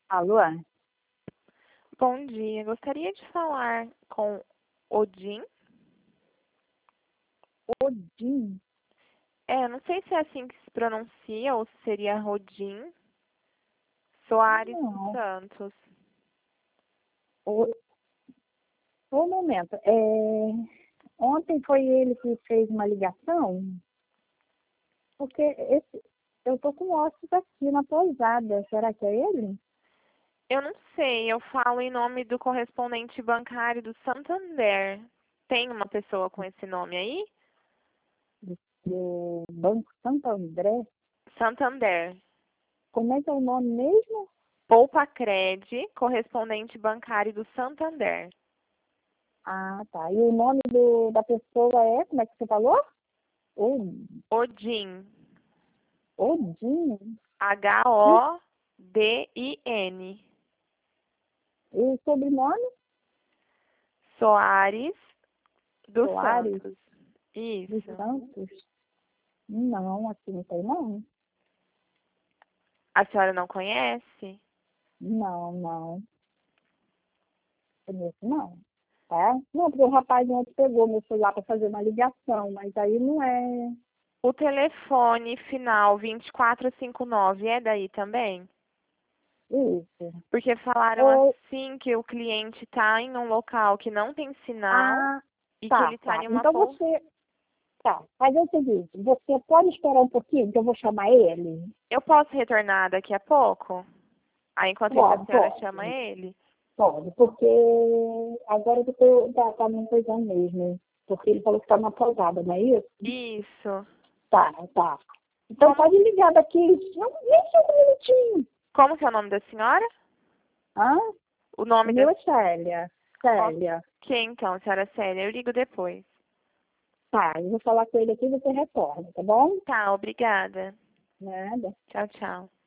Alô? Bom dia, gostaria de falar com Odin. Odin? Não sei se é assim que se pronuncia ou se seria Rodim Soares dos Não. Santos. O, um momento. Ontem foi ele que fez uma ligação, porque eu tô com ossos aqui na pousada. Será que é ele? Eu não sei, eu falo em nome do correspondente bancário do Santander. Tem uma pessoa com esse nome aí? Do Banco Santo André? Santander. Como é que é o nome mesmo? Poupa-Cred, correspondente bancário do Santander. Ah, tá. E o nome da pessoa é, como é que você falou? Odin. Odin? Hodin. E o sobrenome? Soares dos Soares Santos. dos Isso. Santos? Não, aqui não tem não. A senhora não conhece? Não, não. Conheço não. Tá? Não, porque o rapaz ontem pegou meu celular para fazer uma ligação, mas aí não é O telefone final 2459 é daí também? isso. Porque falaram Ou, assim que o cliente está em um local que não tem sinal ah, e que ele tá, está tá. em uma Então pousada. você, tá, mas é o seguinte, você pode esperar um pouquinho que eu vou chamar ele? Eu posso retornar daqui a pouco? Aí, enquanto isso, a Pode, senhora chama pode, ele? pode, porque agora eu tá me coisando mesmo. Porque ele falou que tá na pousada, não é isso? Isso. Tá, tá. Então Como, pode ligar daqui, não, nem 5 minutinhos. como que é o nome da senhora? Ah, O o nome da... meu é Célia. Célia. Ok, então, senhora Célia. Eu ligo depois. Tá, eu vou falar com ele aqui e você retorna, tá bom? Tá, obrigada. Nada. Tchau, tchau.